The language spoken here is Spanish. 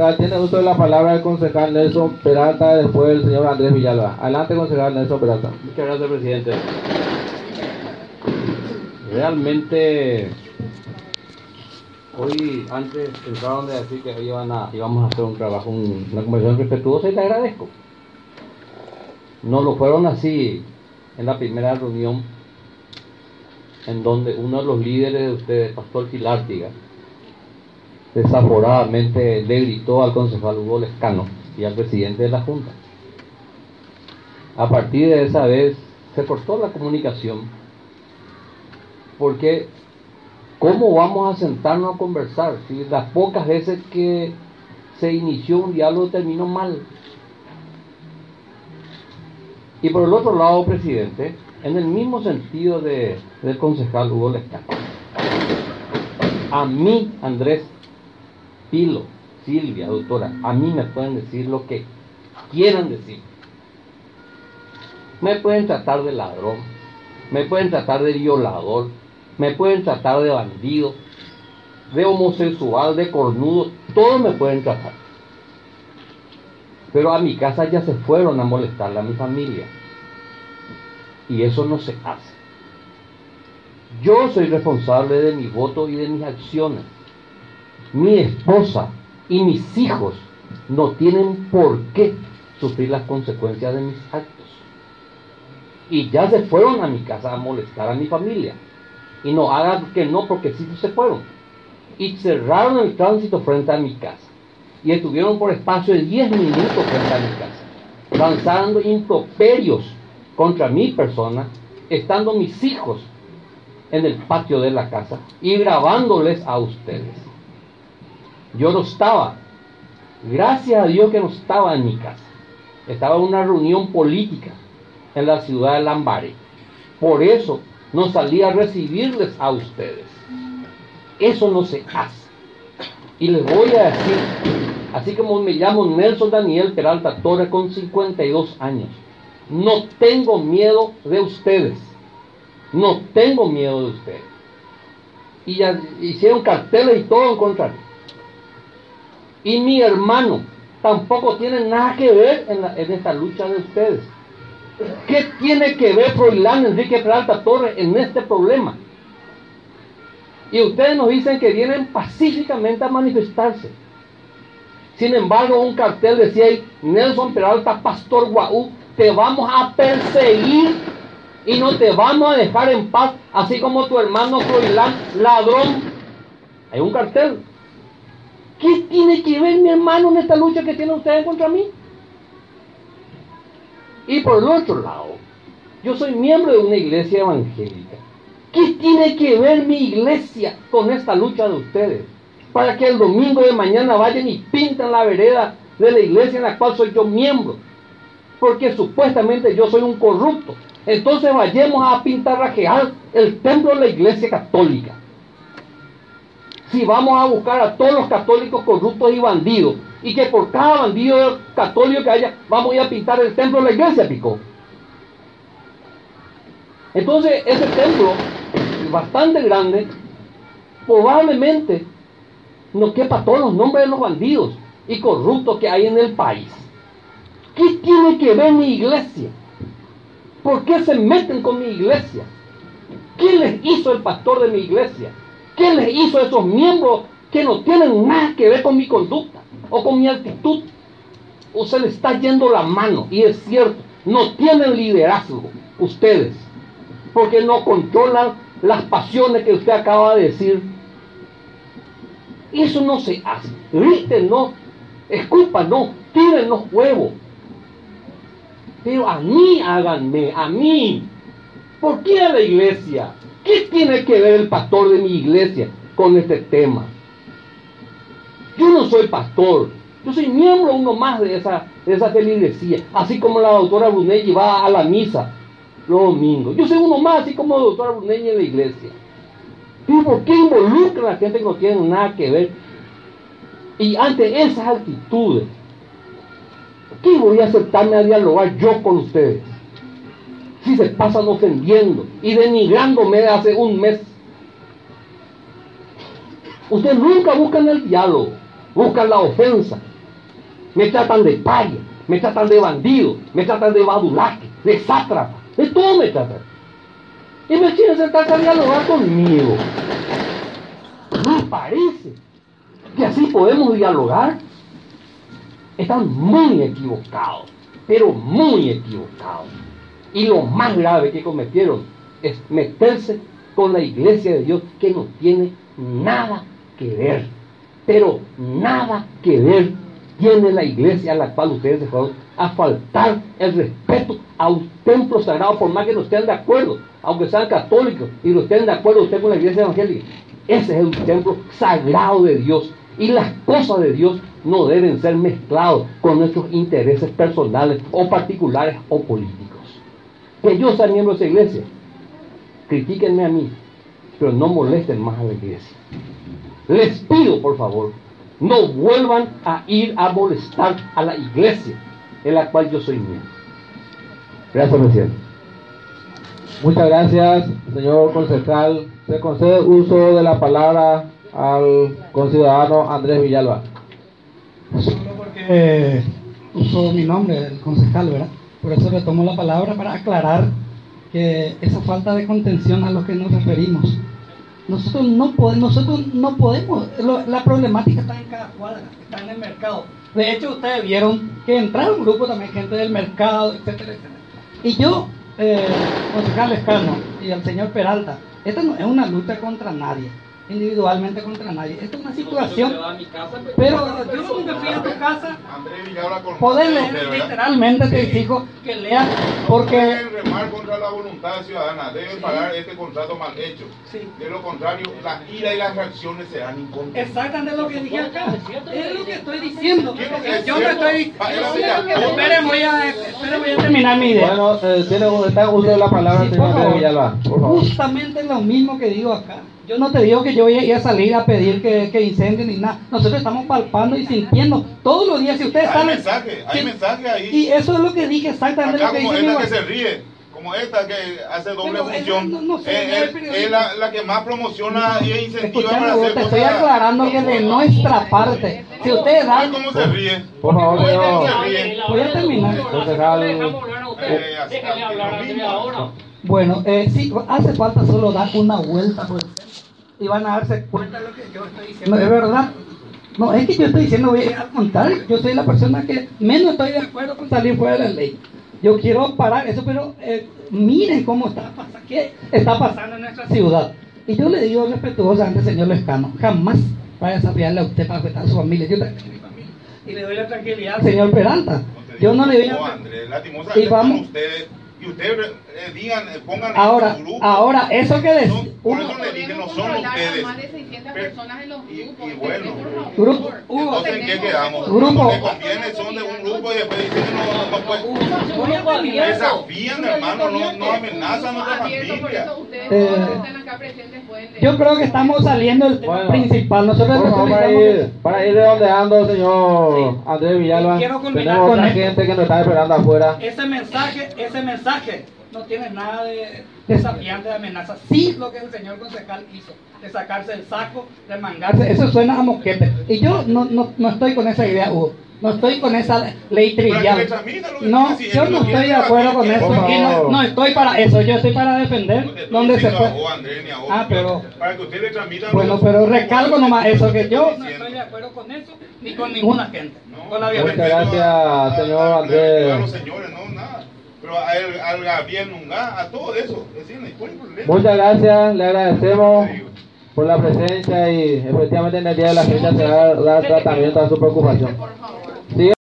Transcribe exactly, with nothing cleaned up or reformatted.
concejal. Tiene uso de la palabra el concejal Nelson Peralta, después el señor Andrés Villalba. Adelante, concejal Nelson Peralta. Muchas gracias, presidente. Realmente, hoy antes pensaron de decir que hoy iban a, íbamos a hacer un trabajo, un, una conversación respetuosa, y te agradezco. No lo fueron así en la primera reunión, en donde uno de los líderes de ustedes, Pastor Filártiga, desaforadamente le gritó al concejal Hugo Lescano y al presidente de la Junta. A partir de esa vez se cortó la comunicación, porque ¿cómo vamos a sentarnos a conversar si las pocas veces que se inició un diálogo terminó mal? Y por el otro lado, presidente, en el mismo sentido de, del concejal Hugo Lescano, a mí, Andrés, Pilo, Silvia, doctora, a mí me pueden decir lo que quieran decir. Me pueden tratar de ladrón, me pueden tratar de violador, me pueden tratar de bandido, de homosexual, de cornudo, todos me pueden tratar. Pero a mi casa ya se fueron a molestarle a mi familia. Y eso no se hace. Yo soy responsable de mi voto y de mis acciones. Mi esposa y mis hijos no tienen por qué sufrir las consecuencias de mis actos. Y ya se fueron a mi casa a molestar a mi familia. Y no hagan que no, porque sí se fueron. Y cerraron el tránsito frente a mi casa. Y estuvieron por espacio de diez minutos frente a mi casa, lanzando improperios contra mi persona, estando mis hijos en el patio de la casa y grabándoles a ustedes. Yo no estaba, gracias a Dios que no estaba en mi casa, estaba en una reunión política en la ciudad de Lambaré. Por eso no salí a recibirles a ustedes. Eso no se hace. Y les voy a decir, así como me llamo Nelson Daniel Peralta Torres, con cincuenta y dos años, no tengo miedo de ustedes. No tengo miedo de ustedes. Y ya hicieron carteles y todo en contra de mí. Y mi hermano tampoco tiene nada que ver en, la, en esta lucha de ustedes. ¿Qué tiene que ver Froilán Enrique Peralta Torres en este problema? Y ustedes nos dicen que vienen pacíficamente a manifestarse. Sin embargo, un cartel decía ahí: Nelson Peralta, Pastor Guaú, te vamos a perseguir y no te vamos a dejar en paz, así como tu hermano Froilán, ladrón. Hay un cartel. ¿Qué tiene que ver mi hermano en esta lucha que tienen ustedes contra mí? Y por el otro lado, yo soy miembro de una iglesia evangélica. ¿Qué tiene que ver mi iglesia con esta lucha de ustedes? Para que el domingo de mañana vayan y pinten la vereda de la iglesia en la cual soy yo miembro. Porque supuestamente yo soy un corrupto. Entonces vayamos a pintarrajear el templo de la iglesia católica. Si vamos a buscar a todos los católicos corruptos y bandidos, y que por cada bandido católico que haya, vamos a ir a pintar el templo de la iglesia, Pico. Entonces ese templo, bastante grande, probablemente no quepa todos los nombres de los bandidos y corruptos que hay en el país. ¿Qué tiene que ver mi iglesia? ¿Por qué se meten con mi iglesia? ¿Qué les hizo el pastor de mi iglesia? ¿Qué les hizo a esos miembros que no tienen nada que ver con mi conducta o con mi actitud? O se les está yendo la mano, y es cierto, no tienen liderazgo ustedes, porque no controlan las pasiones que usted acaba de decir. Eso no se hace. Griten, no, escupan, no, tiren los huevos. Pero a mí háganme, a mí. ¿Por qué a la iglesia? ¿Qué tiene que ver el pastor de mi iglesia con este tema? Yo no soy pastor, yo soy miembro uno más de esa, de esa feligresía, así como la doctora Brunelli va a la misa los domingos. Yo soy uno más, así como la doctora Brunelli en la iglesia. ¿Y por qué involucran a la gente que no tiene nada que ver? Y ante esas actitudes, ¿qué voy a aceptarme a dialogar yo con ustedes? Si se pasan ofendiendo y denigrándome hace un mes. Ustedes nunca buscan el diálogo, buscan la ofensa, me tratan de paria, me tratan de bandido, me tratan de badulaque, de sátrapa, de todo me tratan. Y me quieren sentarse a dialogar conmigo. ¿Me parece que así podemos dialogar? Están muy equivocados, pero muy equivocados. Y lo más grave que cometieron es meterse con la iglesia de Dios, que no tiene nada que ver, pero nada que ver tiene la iglesia a la cual ustedes se fueron a faltar el respeto a un templo sagrado, por más que no estén de acuerdo, aunque sean católicos y no estén de acuerdo usted con la iglesia evangélica. Ese es un templo sagrado de Dios, y las cosas de Dios no deben ser mezcladas con nuestros intereses personales o particulares o políticos. Que yo sea miembro de esa iglesia, critíquenme a mí, pero no molesten más a la iglesia. Les pido, por favor, no vuelvan a ir a molestar a la iglesia en la cual yo soy miembro. Gracias, presidente. Muchas gracias, señor concejal. Se concede uso de la palabra al conciudadano Andrés Villalba. Solo porque eh, usó mi nombre, el concejal, ¿verdad? Por eso le tomo la palabra para aclarar que esa falta de contención a lo que nos referimos. Nosotros no podemos, nosotros no podemos, lo, la problemática está en cada cuadra, está en el mercado. De hecho, ustedes vieron que entraron un grupo también, gente del mercado, etcétera, etcétera. Y yo, eh, concejal Lescano y al señor Peralta, esta no es una lucha contra nadie, individualmente contra nadie. Esta es una situación, pero yo nunca fui a tu casa, poder leer, literalmente te exijo que leas, porque deben remar contra la voluntad ciudadana, deben pagar este contrato mal hecho. Sí. De lo contrario, la ira y las reacciones serán incontrolables. exactamente lo que dije acá, es lo que estoy diciendo. ¿Qué es Yo no cierto? estoy, Pa- yo es sé cierto. lo que- esperen, voy a, esperen, voy a terminar mi idea. Bueno, eh, tiene está en uso de la palabra el Sí, señor por Andrés favor. Villalba, por favor. Justamente lo mismo que digo acá. Yo no te digo que yo voy a ir a salir a pedir que, que incendien ni nada. Nosotros estamos palpando y sintiendo todos los días. Si ustedes Hay salen, mensaje, hay sí, mensaje ahí. y eso es lo que dije exactamente Acá lo que como dice mi esta que guardia. se ríe, como esta que hace doble Pero, eh, función, no- no sé, eh, no es es, periodista. es la, la que más promociona y incentiva Escuchame, para vos, hacer te estoy cosas. aclarando que de nuestra parte, si ustedes Ay, dan, cómo se ríe. Por favor, Oye, señor. cómo se ríe. voy a terminar. Concejal, Eh, así, Déjenle hablar a lo Andrea mismo. ahora. Bueno, eh, sí, hace falta solo dar una vuelta por el centro y van a darse cuenta de lo que yo estoy diciendo. Es verdad. No, es que yo estoy diciendo, voy a- al contrario, yo soy la persona que menos estoy de acuerdo con salir fuera de la ley. Yo quiero parar eso, pero eh, miren cómo está pasando, qué está pasando en nuestra ciudad. Y yo le digo respetuosamente, señor Lescano, jamás vaya a desafiarle a usted para afectar a su familia. Yo también tengo mi familia. Y le doy la tranquilidad al señor Peralta. Yo no le voy No, a... Andrés, lastimosamente Y vamos- son ustedes. Y ustedes eh, digan, eh, pongan Ahora, en su grupo. ahora, eso que No, decís, por uno- eso le dije, no son controlar a ustedes. más de seiscientas Pero- personas en los y- grupos. y bueno, por favor. Grupo, Hugo, Entonces, ¿en qué quedamos? Grupo. No le conviene, son de un grupo y después dicen que no, no puede. voy a terminar. Desafían, hermano, no, no amenazan a nuestra Abierto, por familia. eso ustedes Eh, todos los que están acá presentes pueden leer. Yo creo que estamos saliendo del tema Bueno, principal. Nosotros Por favor, para necesitamos ir, para ir redondeando, señor Sí. Andrés Villalba, Quiero culminar tenemos con otra esto. gente que nos está esperando afuera. ese mensaje, ese mensaje no tiene nada de desafiante, de amenaza. Sí, lo que el señor concejal hizo, de sacarse el saco, de mangarse, eso suena a moquete. Y yo no, no, no estoy con esa idea, Hugo. No estoy con esa ley trivial. No, yo no estoy de acuerdo con eso. Y no, no estoy para eso. Yo estoy para defender donde se fue. Ah, pero- Para que usted le transmita. Bueno, pero recalco nomás eso, que yo no estoy de acuerdo con eso, ni con ninguna gente. Con la Muchas violencia. gracias, señor Andrés. A los señores, no, nada. Pero al, al Gabriel Nunga, a todo eso. Decirle, ¿cuál es el problema? Muchas gracias, le agradecemos por la presencia y efectivamente en el día de la fecha se va a dar tratamiento a su preocupación. Por favor. Sigue